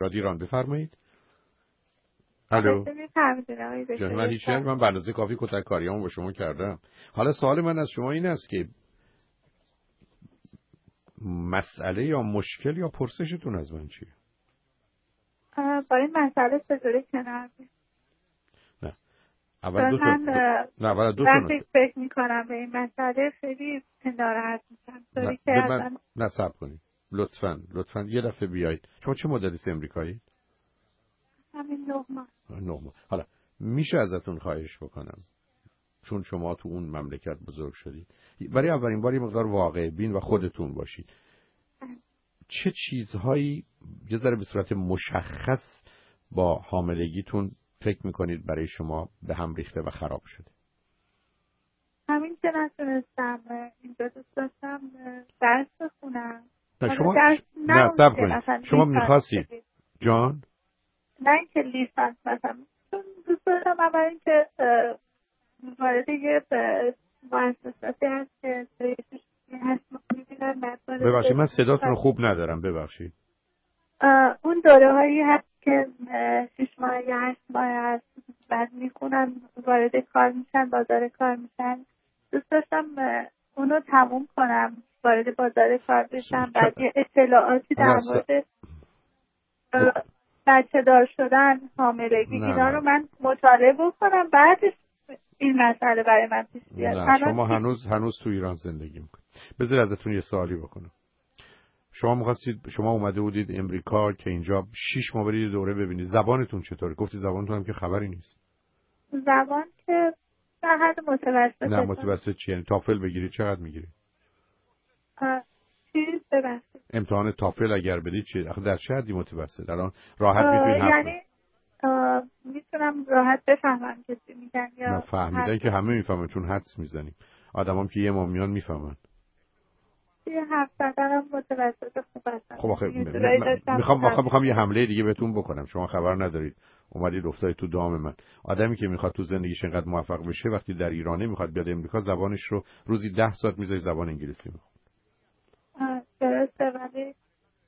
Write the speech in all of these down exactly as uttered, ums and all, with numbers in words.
دانشگاه ایران. بفرمایید. الو. جان من هیچ نه، من به اندازه کافی کتک کاریامو با شما کردم. حالا سوال من از شما این است که مسئله یا مشکل یا پرسشتون از من چیه؟ با این مسئله چطوری کنار بیام؟ نه اول دو تا من نه اول دو تا وقتی فکر میکنم به این مسئله خیلی ناراحت میشم. طوری که من اصلا نه صبر کنید لطفاً لطفاً یه دفعه بیایید. شما چه مدلی امریکایی؟ همین نه ماه. نه ماه. حالا میشه ازتون خواهش بکنم چون شما تو اون مملکت بزرگ شدید برای اولین بار یه مقدار واقع بین و خودتون باشید. چه چیزهایی یه ذره به صورت مشخص با حاملگیتون فکر میکنید برای شما به هم ریخته و خراب شده؟ همین که نتونستم اینجا دوست داشتم درس بخونم. نه شما درس نه صبر کنید. شما میخواستید جان؟ نه اینکه لیسانس مثلا دوست داشتم اول اینکه وارد یه مؤسساتی هست که هست میبینن. ببخشید من صداتون خوب ندارم ببخشید. اون دوره هایی هست که شش ماه یا هشت ماه هست بعد میخونن وارد کار میشن بازار کار میشن. دوست داشتم اونو تموم کنم وارد بازار کار بشم بعد یه اطلاعاتی در مورد بچه دار شدن حاملگی اینا رو من مطالعه بکنم بعدش این مسئله برای من پیش بیاد. نه شما هنوز هنوز تو ایران زندگی میکنید. بذار ازتون یه سوالی بکنم. شما می‌خواستید شما اومده بودید امریکا که اینجا شش ماه برید دوره ببینید. زبانتون چطوره؟ گفتی زبانتون هم که خبری نیست. زبان که در حد متوسط. نه متوسط چی یعنی تافل بگیرید چقدر میگیرید؟ چیز ببخشید. امتحان تافل اگر بدید چی؟ آخه در چه حدی متوسط؟ الان راحت میتونید حرف یعنی میتونم راحت بفهمم که چی میگن یا نه فهمیدن که همه میفهمن چون حدس میزنیم. آدمام که یه ما میان میفهمن. یه حرف زدنم متوسط خوب هستم. خب آخه میخوام آخه میخوام یه حمله دیگه بهتون بکنم. شما خبر ندارید اومدید افتادید تو دام من. آدمی که میخواد تو زندگیش اینقدر موفق بشه وقتی در ایرانه میخواد بیاد امریکا زبانش رو روزی ده ساعت میذاره زبان انگلیسی میخواد. درسته ولی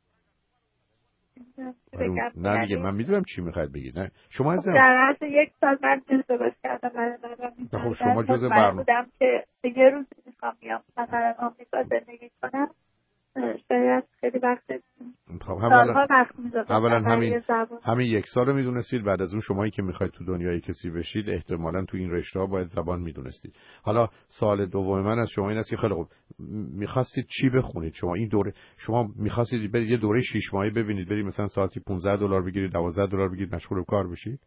نه دیگه من میدونم چی میخواید بگید. نه شما از در عرض یک سال من ازدواج کردم برای من. خب شما جزء برنامه بودم که یه روز میخوام بیام مثلا آمریکا زندگی کنم. شاید خیلی وقت خب اولا اولا همین همین یک سال رو میدونستید. بعد از اون شمایی که میخواید تو دنیای کسی بشید احتمالاً تو این رشته ها باید زبان میدونستید. حالا سوال دوم من از شما این است که خیلی خوب میخواستید چی بخونید؟ شما این دوره شما میخواستید برید یه دوره شش ماهه ببینید برید مثلا ساعتی پانزده دلار بگیرید دوازده دلار بگیرید مشغول به کار بشید؟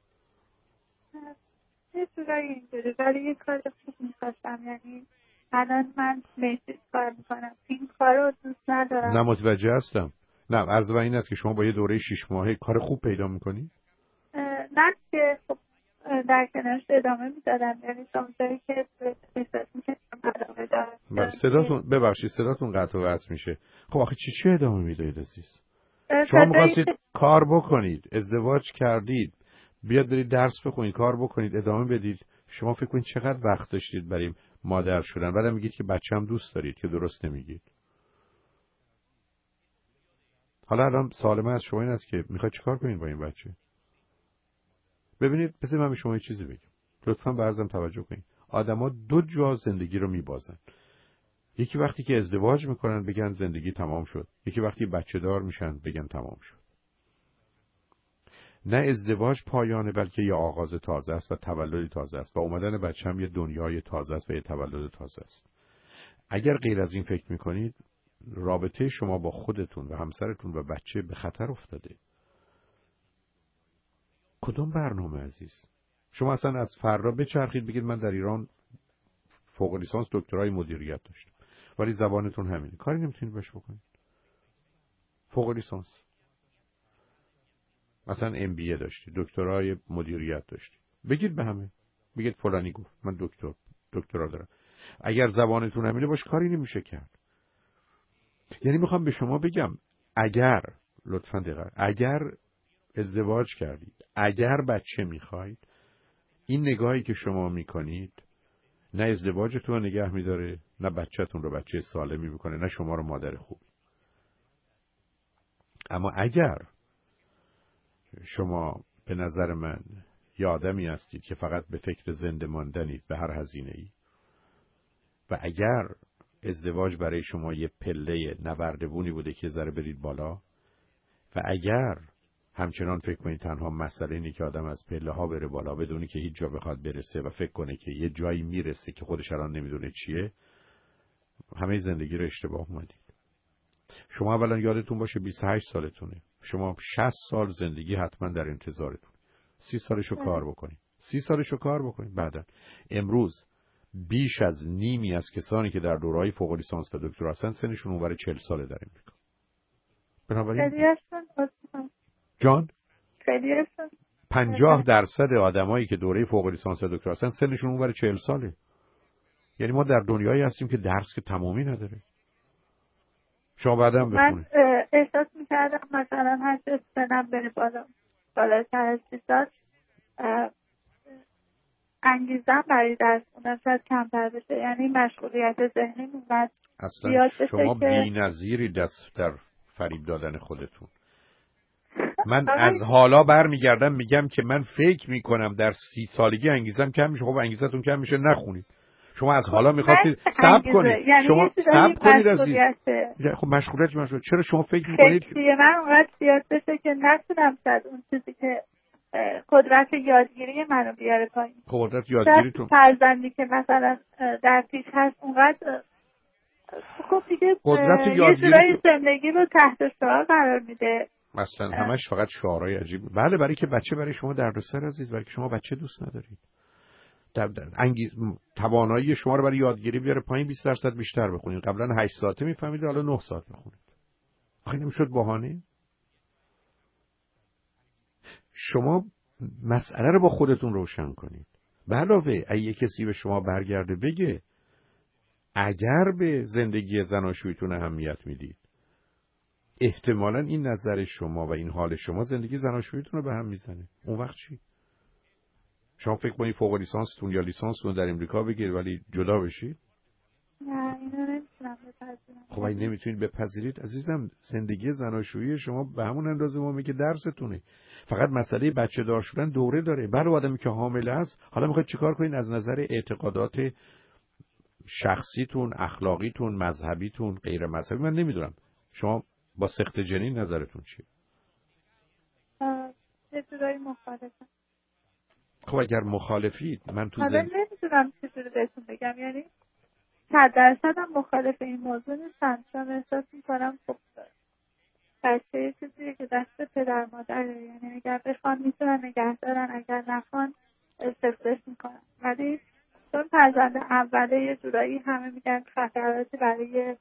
یه جورایی اینجوری ولی یه کار خوب میخواستم. یعنی الان من میسیز کار میکنم این کار رو دوست ندارم. نه متوجه هستم. نه عرض من این است که شما با یه دوره شش ماهه کار خوب پیدا میکنید؟ نه که خب در کنارش ادامه میدادم. یعنی شمایی که احساس میکنم ادامه دارم. صداتون ببخشید صداتون قطع و وصل میشه. خب آخه چی چی ادامه میدهید عزیز؟ شما میخواستید کار بکنید ازدواج کردید بیاد برید درس بخونید کار بکنید ادامه بدید. شما فکر کنید چقدر وقت داشتید برای مادر شدن بعد میگید که بچه هم دوست دارید که درست نمیگید. حالا الان سوال من از شما این است که میخواید چیکار کنید با این بچه؟ ببینید بذارید من به شما یه چیزی بگم. لطفاً به عرضم توجه کنید. آدما دو جا زندگی رو میبازن. یکی وقتی که ازدواج میکنن بگن زندگی تمام شد. یکی وقتی بچه دار میشن بگن تمام شد. نه ازدواج پایانه بلکه یه آغاز تازه است و تولد تازه است و اومدن بچه هم یه دنیای تازه است و یه تولد تازه است. اگر غیر از این فکر میکنید رابطه شما با خودتون و همسرتون و بچه به خطر افتاده. کدوم برنامه عزیز؟ شما اصلا از فردا بچرخید بگید من در ایران فوق لیسانس دکترای مدیریت داشتم ولی زبانتون همینه کاری نمیتونید باش بکنید. فوق لیسانس مثلا ام بی ای داشتی دکترای مدیریت داشتی بگید به همه بگید فلانی گفت من دکتر دکترا دارم. اگر زبانتون همینه باش کاری نمیشه کرد. یعنی میخوام به شما بگم اگر لطفاً دقیق اگر ازدواج کردید اگر بچه میخواید این نگاهی که شما میکنید نه ازدواجتون رو نگه میداره نه بچه‌تون رو بچه سالمی میکنه نه شما رو مادر خوب. اما اگر شما به نظر من یه آدمی هستید که فقط به فکر زنده ماندنید به هر هزینه ای و اگر ازدواج برای شما یه پله نوردبونی بوده که ذره برید بالا و اگر همچنان فکر کنید تنها مسئله اینه که آدم از پله ها بره بالا بدونی که هیچ جا بخواد برسه و فکر کنه که یه جایی میرسه که خودش الان نمیدونه چیه، همه زندگی رو اشتباه اومدید. شما اولا یادتون باشه بیست و هشت سالتونه، شما شصت سال زندگی حتما در انتظارتون. سی سالشو کار بکنید، سی سالشو کار بکنید. بعدا امروز بیش از نیمی از کسانی که در دوره‌های فوق لیسانس و دکترا هستن سنشون اونور چهل ساله در امریکا. بنابراین جان پنجاه درصد آدمایی که دوره فوق لیسانس و دکترا هستن سنشون اونور چهل ساله. یعنی ما در دنیایی هستیم که درس که تمامی نداره. شما بعدم بخونید. من احساس می‌کردم مثلا هر چه سنم بره بالا بالاتر از سی سال انگیزم برای درس خوندن شاید کمتر بشه، یعنی مشغولیت ذهنی اونقدر زیاد بشه. شما که بی‌نظیری دست در فریب دادن خودتون. من از حالا برمیگردم میگم که من فکر میکنم در سی سالگی انگیزم کم میشه. خب انگیزتون کم میشه نخونید. شما از حالا میخواید صبر کنید. یعنی شما صبر کنید عزیز. خب مشغولیت مشغولیت چرا شما فکر میکنید فکری من اونقدر زیاد بشه که نتونم شاید اون چیزی که قدرت یادگیری منو بیاره پایین. قدرت یادگیریتون فرزندی که مثلا در پیش هست اونقدر خب دیگه قدرت یادگیری یه زندگی رو تحت شعار قرار میده. مثلا همش فقط شعارهای عجیب. بله برای که بچه برای شما دردسر عزیز، برای که شما بچه دوست ندارید. در در انگیز توانایی شما رو برای یادگیری بیاره پایین. بیست درصد بیشتر بخونید. قبلا هشت ساعته میفهمید، حالا نه ساعت بخونید. آخه نمیشد بهانه. شما مسئله رو با خودتون روشن کنید. به علاوه اگه کسی به شما برگرده بگه اگر به زندگی زناشویتون اهمیت میدید، احتمالاً این نظر شما و این حال شما زندگی زناشویتون رو به هم میزنه. اون وقت چی؟ شما فکر کنید فوق لیسانستون یا لیسانستون در امریکا بگیرید ولی جدا بشید؟ نه اینو نمیتونم بپذیرم. خب اگه نمیتونید بپذیرید عزیزم، زندگی زناشویی شما به همون اندازه مهمه که درستونه. فقط مسئله بچه دار شدن دوره داره. برای آدمی که حامله است حالا میخواید چیکار کنید؟ از نظر اعتقادات شخصیتون، اخلاقیتون، مذهبیتون، غیر مذهبی، من نمیدونم شما با سخت جنین نظرتون چیه؟ یه جورایی مخالفم. خب اگر مخالفید من تو زن... نمیدونم چجوری بهتون بگم، یعنی صد درصد هم مخالف این موضوع نیستم، چون احساس میکنم خب بچه یه چیزیه که دست پدر مادره، یعنی اگر بخوان میتونن نگه دارن، اگر نخوان استفادهش میکنن. ولی چون فرزند اوله یه جورایی همه میگن خطراتی برای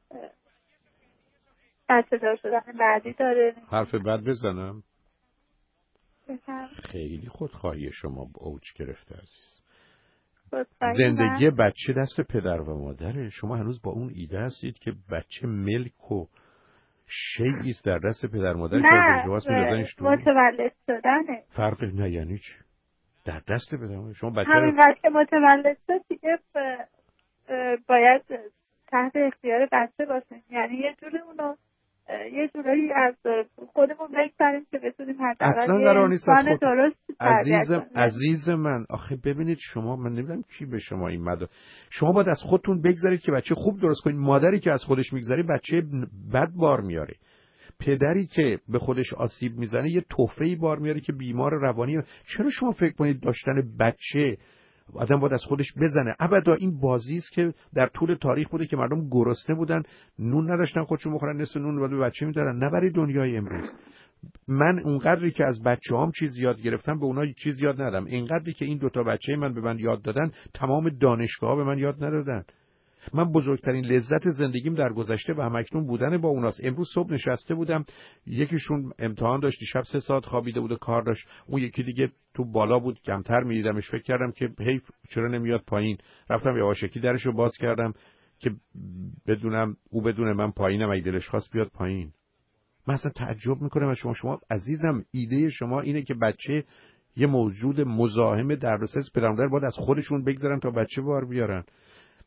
بچه دار شدن بعدی داره. حرف بد بزنم؟ بزن. خیلی خودخواهی شما اوج گرفته عزیز. زندگی من... بچه دست پدر و مادره. شما هنوز با اون ایده هستید که بچه ملک و شیعی است در دست پدر مادر که از جواز می‌دازنش تو. متولد شدنه. فرق نه یعنی چی؟ در دست پدر مادر. شما بچه همین وقت که متولد شد دیگه باید تحت اختیار بچه باشه. یعنی یه جوری اونو یه جورایی از خودمون بگذاریم که بتونیم حداقل یه انسان درست عزیزم عزیز من آخه ببینید شما، من نمیدونم کی به شما این مدار، شما باید از خودتون بگذارید که بچه خوب درست کنید. مادری که از خودش میگذاره بچه بد بار میاره. پدری که به خودش آسیب میزنه یه تحفه‌ای بار میاره که بیمار روانی. چرا شما فکر کنید داشتن بچه آدم باید از خودش بزنه؟ ابدا. این بازی است که در طول تاریخ بوده که مردم گرسنه بودن، نون نداشتن خودشون بخورن، نصف نون رو به بچه میدادن. نه برای دنیای امروز. من اونقدری که از بچه‌هام چیز یاد گرفتم به اونها چیز یاد ندادم. اینقدری که این دوتا بچه من به من یاد دادن تمام دانشگاه‌ها به من یاد ندادن. من بزرگترین لذت زندگیم در گذشته و همکنون بودن با اوناست. امروز صبح نشسته بودم، یکیشون امتحان داشت، شب سه ساعت خوابیده بود و کار داشت، اون یکی دیگه تو بالا بود، کمتر می‌دیدمش. فکر کردم که حیف چرا نمیاد پایین. رفتم یواشکی درشو باز کردم که بدونم او بدونه من پایینم، اگه دلش خواست بیاد پایین. من اصلا تعجب میکنم از شما. شما عزیزم ایده شما اینه که بچه یه موجود مزاحم دردسر پدر مادر باید از خودشون بگذارن تا بچه بار بیارن.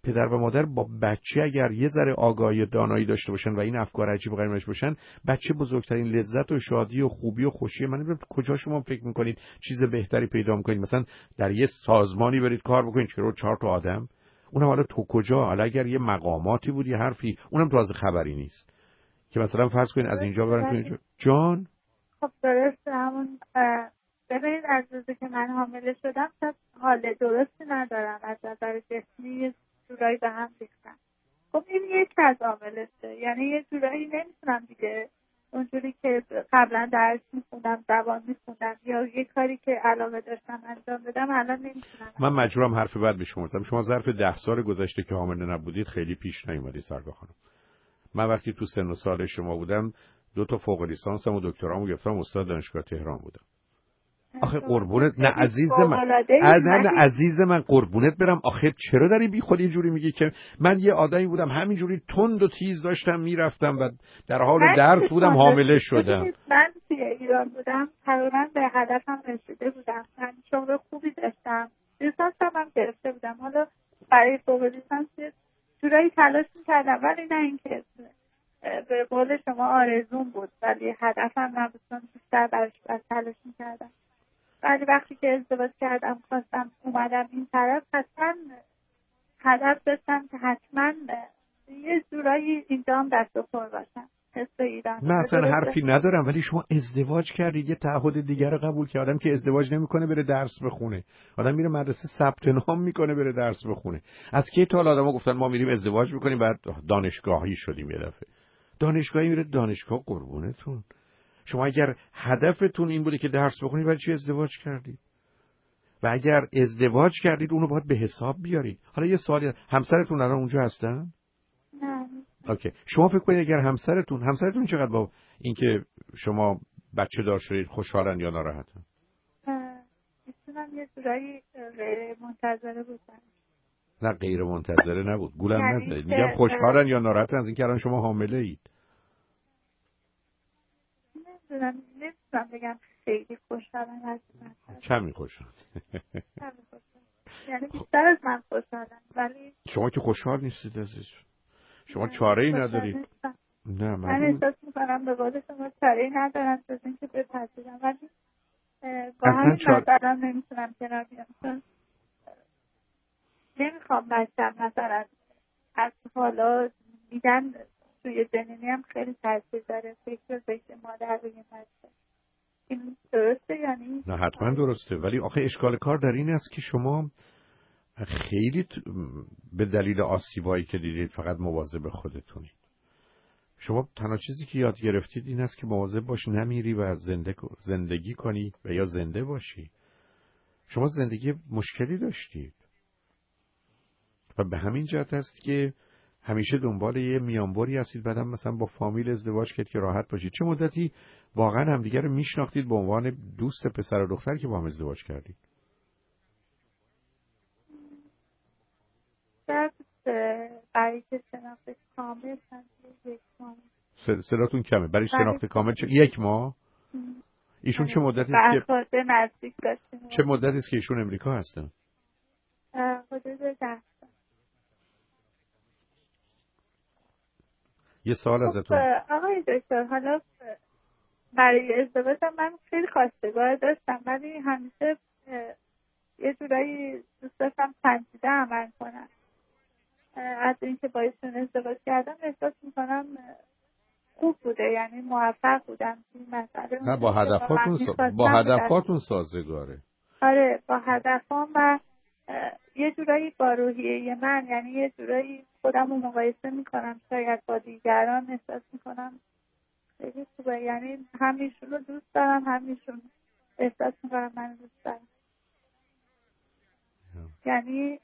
پدر و مادر با بچه اگر یه ذره آگاهی و دانایی داشته باشن و این افکار عجیب و غریب داشته باشن، بچه بزرگترین لذت و شادی و خوبی و خوشی. من نمیدونم کجا شما فکر میکنید چیز بهتری پیدا میکنید. مثلا در یه سازمانی برید کار بکنید چرا چهار تا آدم، اونم حالا تو کجا، حالا اگر یه مقاماتی بود یه حرفی، اونم تو از خبری نیست که مثلا فرض کنید از اینجا برن تو اینجا. جان خب درسته، همون ببینید از روزی که من حامله شدم تا حال درستی ندارم، از نظر جسمی یه جورایی به هم ریختم. خب این یک از عاملشه، یعنی یه جورایی نمیتونم دیگه اونجوری که قبلا درس میخوندم، زبان میخوندم یا یه کاری که علاقه داشتم انجام بدم الان نمیتونم. من مجبورم حرف بعد به شما بزنم. شما ظرف ده سال گذشته که حامله نبودید خیلی پیش نیومدی سرگاه خانم. من وقتی تو سن و سال شما بودم دو تا فوق لیسانسم و دکترامو گرفتم، استاد دانشگاه تهران بودم. آخه قربونت نه عزیز من، نه نه عزیز من قربونت برم. آخه چرا داری بی خود یه جوری میگی که من یه آدمی بودم همینجوری تند و تیز داشتم میرفتم و در حال درس بودم حامله شدم؟ من توی ایران بودم تقریبا به هدفم رسیده بودم، من شغل خوبی داشتم، لیسانسم هم گرفته بودم، حالا برای فوق لیسانس جورایی تلاش میکردم ولی نه اینکه به قول شما آرزوم بود ولی هدفم نبود، بیشتر براش تلاش میکردم. ولی وقتی که ازدواج کردم خواستم اومدم این طرف، حتما هدف داشتم که حتما یه جورایی اینجا هم دست و پر باشم. من اصلا حرفی ندارم، ولی شما ازدواج کردید یه تعهد دیگر رو قبول کرد. آدم که ازدواج نمیکنه بره درس بخونه، آدم میره مدرسه ثبت نام میکنه بره درس بخونه. از کی تا آدما گفتن ما میریم ازدواج میکنیم بعد دانشگاهی شدیم یه دفعه؟ دانشگاهی میره دانشگاه قربونتون. شما اگر هدفتون این بوده که درس بخونید برای چی ازدواج کردید؟ و اگر ازدواج کردید اونو باید به حساب بیارید. حالا یه سوالی، همسرتون الان اونجا هستن؟ نه. اوکی. شما فکر کنید اگر همسرتون همسرتون چقدر با اینکه شما بچه دار شدید خوشحالن یا ناراحتن؟ میتونم یه جورایی غیر منتظره بودن. نه غیر منتظره نبود، گولم یعنی نزدید. میگم خوشحالن یا ناراحتن از اینکه الان شما حامله اید؟ نمیدونم، نمیتونم بگم خیلی خوشحالن از من. کمی خوشحال. کمی خوشحال. یعنی بیشتر از من خوشحالن ولی شما که خوشحال نیستید عزیز. شما چاره ای ندارید. نه من احساس میکنم به قول شما چاره ای ندارم جز اینکه بپذیرم، ولی با همین چار... مثلا نمیتونم کنار بیام، چون نمیخوام بچم مثلا از حالا میگن توی جنینی هم خیلی تاثیر داره فکر فکر مادر روی بچه. این درسته یعنی؟ نه حتما درسته، ولی آخه اشکال کار در این است که شما خیلی به دلیل آسیبایی که دیدید فقط مواظب خودتونید. شما تنها چیزی که یاد گرفتید این است که مواظب باش نمیری و زنده زندگی کنی و یا زنده باشی. شما زندگی مشکلی داشتید و به همین جهت است که همیشه دنبال یه میانبری هستید. بعدم مثلا با فامیل ازدواج کرد که راحت باشید. چه مدتی واقعا همدیگه رو میشناختید به عنوان دوست پسر و دختر که با هم ازدواج کردید؟ برای که شناخت کامل یک ماه. صداتون کمه. برای شناخت کامل چه یک ماه؟ ایشون چه مدتی است که نزدیک داشتیم؟ چه مدتی است که ایشون امریکا هستن؟ حدود ده سال. یه سوال ازتون. آقای دکتر، حالا برای ازدواجم من خیلی خواستگار داشتم ولی همیشه یه جورایی دوست داشتم سنجیده عمل کنم. از اینکه با ایشون ازدواج کردم احساس میکنم خوب بوده، یعنی موفق بودم این مسئله. نه با هدفاتون سا... با هدفاتون سازگاره. آره با هدفام و یه جورایی با روحیه من، یعنی یه جورایی خودم رو مقایسه میکنم شاید با دیگران، احساس میکنم خیلی خوبه، یعنی همیشون رو دوست دارم، همیشون احساس میکنم من دوست دارم. یعنی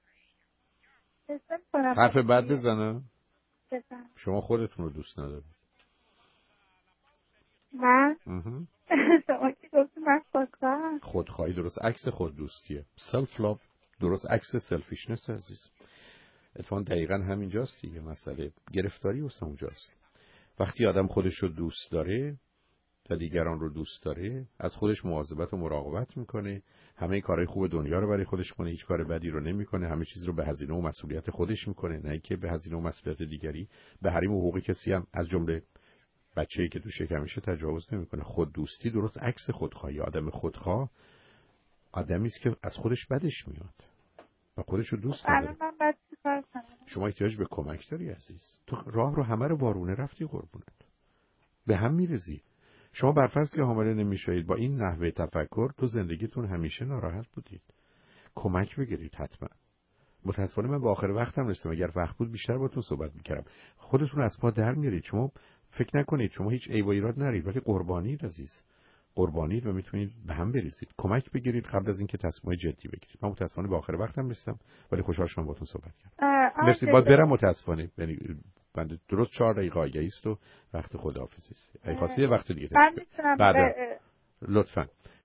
حرف بد بزنم؟ بزن. شما خودتون رو دوست ندارید. من؟ شما کی گفتی من خودخواهم؟ خودخواهی درست عکس خود دوستیه. سلف لاو درست عکس سلفیشنس عزیز. اتفاقا دقیقا همینجاست دیگه. مسئله گرفتاری واسه اونجاست. وقتی آدم خودش رو دوست داره و دیگران رو دوست داره، از خودش مواظبت و مراقبت میکنه، همه کارهای خوب دنیا رو برای خودش کنه، هیچ کار بدی رو نمیکنه، همه چیز رو به هزینه و مسئولیت خودش میکنه، نه اینکه به هزینه و مسئولیت دیگری. به حریم و حقوق کسی هم از جمله بچه‌ای که تو شکمشه تجاوز نمیکنه. خود دوستی درست عکس خودخواهی. آدم خودخواه آدمی است که از خودش بدش میاد و خودش رو دوست نداره. من باید چیکار کنم؟ شما احتیاج به کمک داری عزیز. تو راه رو همه رو وارونه رفتی قربونت، به هم میرزی. شما برفرض که حامله نمیشید، با این نحوه تفکر تو زندگیتون همیشه ناراحت بودید. کمک بگیرید حتما. متاسفانه من به آخر وقتم رسیدم. اگر وقت بود بیشتر باهاتون صحبت میکردم. خودتون از پا در میارید. شما فکر نکنید شما هیچ عیب و ایراد ندارید، ولی قربانید عزیز، قربانید و میتونید به هم بریزید. کمک بگیرید قبل از اینکه تصمیم جدی بگیرید. من متاسفانه به آخر وقتم رسیدم، ولی خوشحال شدم باهاتون صحبت کردم. مرسی. باید برم متاسفانه، یعنی من درست چهار دقیقه آگهی است و وقت خداحافظی است. اگه خواستی وقت دیگه من میتونم بعد لطفاً